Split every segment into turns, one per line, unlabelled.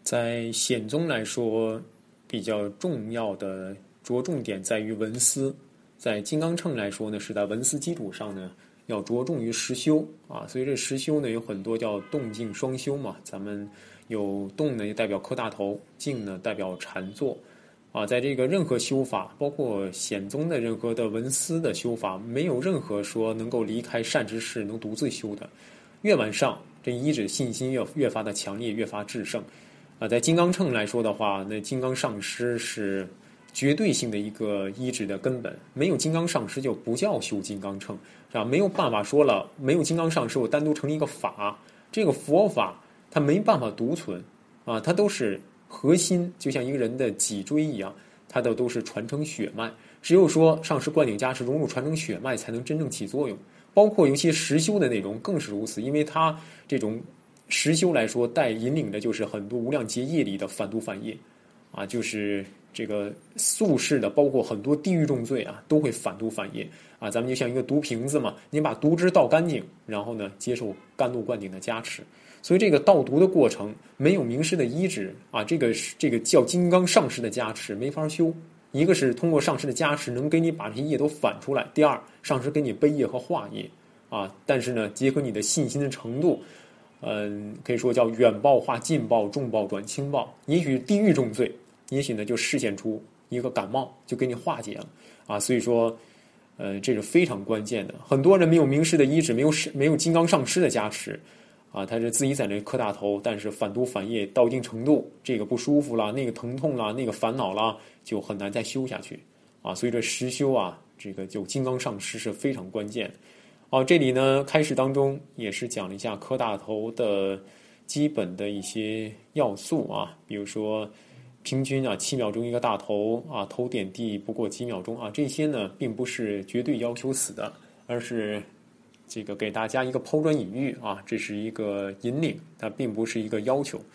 在显宗来说，比较重要的着重点在于文思；在金刚乘来说呢，是在文思基础上呢，要着重于实修啊。所以这实修呢，有很多叫动静双修嘛。咱们有动呢，就代表磕大头；静呢，代表禅坐啊。在这个任何修法，包括显宗的任何的文思的修法，没有任何说能够离开善知识能独自修的。越往上，这依止信心越发的强烈，越发制胜。在金刚乘来说的话，那金刚上师是绝对性的一个依止的根本，没有金刚上师就不叫修金刚乘，是吧？没有办法说了，没有金刚上师，我单独成立一个法，这个佛法它没办法独存啊，它都是核心，就像一个人的脊椎一样，它的都是传承血脉，只有说上师灌顶加持融入传承血脉，才能真正起作用。包括尤其实修的内容更是如此，因为它这种实修来说，引领的就是很多无量劫业里的反毒反业，啊，就是这个宿世的，包括很多地狱重罪啊，都会反毒反业啊。咱们就像一个毒瓶子嘛，你把毒汁倒干净，然后呢，接受甘露灌顶的加持。所以这个倒毒的过程，没有名师的医治啊，这个叫金刚上师的加持没法修。一个是通过上师的加持，能给你把这些业都反出来；第二，上师给你背业和化业啊。但是呢，结合你的信心的程度。可以说叫远报化近报，重报转轻报。也许地狱重罪，也许呢就示现出一个感冒，就给你化解了啊。所以说，这是非常关键的。很多人没有名师的医治，没有金刚上师的加持啊，他是自己在那磕大头，但是反毒反业到一定程度，这个不舒服了，那个疼痛了，那个烦恼了，就很难再修下去啊。所以这实修啊，这个就金刚上师是非常关键的。这里呢，开始当中也是讲了一下磕大头的基本的一些要素啊，比如说平均啊7秒钟一个大头啊，头点地不过几秒钟啊，这些呢并不是绝对要求死的，而是这个给大家一个抛砖引玉啊，这是一个引领，它并不是一个要求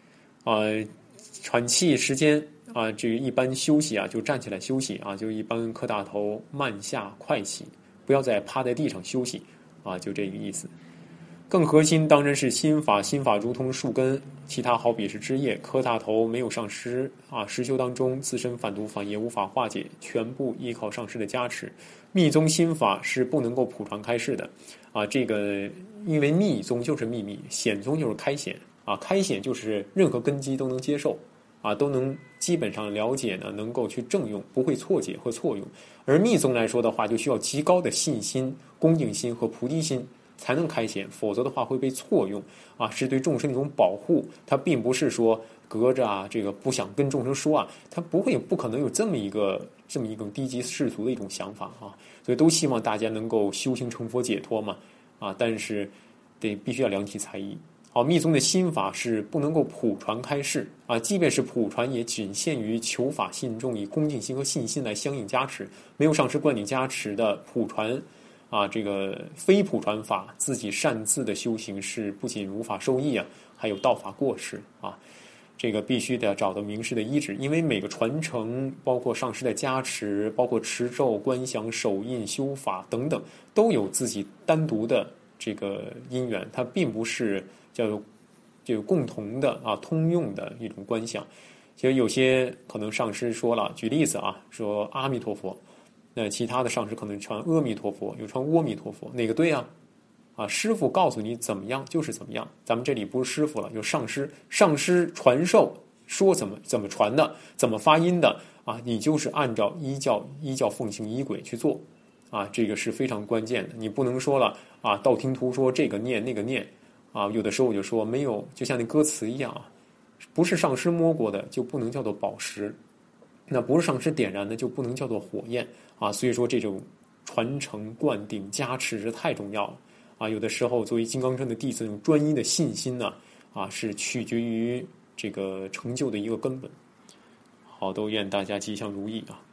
喘气时间啊，这个一般休息啊就站起来休息啊，就一般磕大头慢下快起。不要再趴在地上休息啊，就这个意思。更核心当然是心法，心法如同树根，其他好比是枝叶。磕大头没有上师啊，实修当中自身反毒反业无法化解，全部依靠上师的加持。密宗心法是不能够普传开示的啊，这个因为密宗就是秘密，显宗就是开显啊，开显就是任何根基都能接受。啊，都能基本上了解呢，能够去正用，不会错解和错用。而密宗来说的话，就需要极高的信心、恭敬心和菩提心才能开显，否则的话会被错用啊，是对众生的一种保护。它并不是说隔着啊，这个不想跟众生说啊，它不可能有这么一个低级世俗的一种想法啊。所以都希望大家能够修行成佛解脱嘛啊，但是必须要量体裁衣。密宗的心法是不能够普传开示啊，即便是普传，也仅限于求法信众，以恭敬心和信心来相应加持。没有上师灌顶加持的普传啊，这个非普传法，自己擅自的修行是不仅无法受益啊，还有道法过失啊。这个必须得找到名师的医治，因为每个传承，包括上师的加持，包括持咒、观想、手印、修法等等，都有自己单独的这个因缘，它并不是就共同的啊，通用的一种观想。其实有些可能上师说了，举例子啊，说阿弥陀佛，那其他的上师可能传阿弥陀佛，有传阿弥陀佛，哪个对啊？啊，师傅告诉你怎么样就是怎么样。咱们这里不是师傅了，有上师，上师传授说怎么传的，怎么发音的啊，你就是按照依教奉行仪轨去做啊，这个是非常关键的。你不能说了啊，道听途说这个念那个念。啊，有的时候我就说没有，就像那歌词一样啊，不是上师摸过的就不能叫做宝石，那不是上师点燃的就不能叫做火焰啊。所以说这种传承灌顶加持是太重要了啊。有的时候作为金刚乘的弟子，那种专一的信心呢啊，是取决于这个成就的一个根本。好，都愿大家吉祥如意啊。